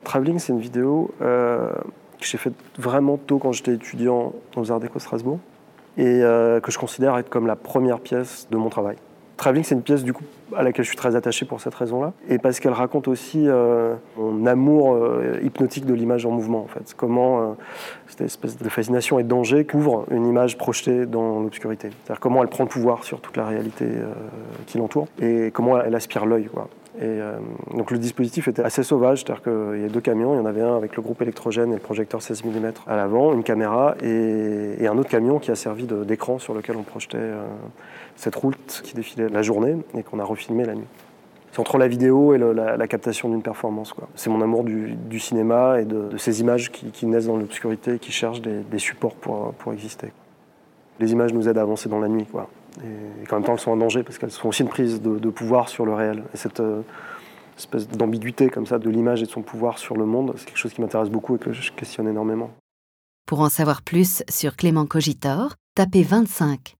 Travelling, c'est une vidéo que j'ai faite vraiment tôt quand j'étais étudiant aux Arts Déco Strasbourg et que je considère être comme la première pièce de mon travail. Travelling, c'est une pièce du coup à laquelle je suis très attaché pour cette raison-là et parce qu'elle raconte aussi mon amour hypnotique de l'image en mouvement en fait. Comment cette espèce de fascination et de danger couvre une image projetée dans l'obscurité. C'est-à-dire comment elle prend le pouvoir sur toute la réalité qui l'entoure et comment elle aspire l'œil, quoi. Et donc le dispositif était assez sauvage, c'est-à-dire qu'il y a 2 camions, il y en avait un avec le groupe électrogène et le projecteur 16 mm à l'avant, une caméra et un autre camion qui a servi d'écran sur lequel on projetait cette route qui défilait la journée et qu'on a refilmé la nuit. C'est entre la vidéo et la captation d'une performance, quoi. C'est mon amour du cinéma et de ces images qui naissent dans l'obscurité et qui cherchent des supports pour exister. Les images nous aident à avancer dans la nuit, quoi. Et qu'en même temps, elles sont un danger parce qu'elles sont aussi une prise de pouvoir sur le réel. Et cette espèce d'ambiguïté comme ça de l'image et de son pouvoir sur le monde, c'est quelque chose qui m'intéresse beaucoup et que je questionne énormément. Pour en savoir plus sur Clément Cogitor, tapez 25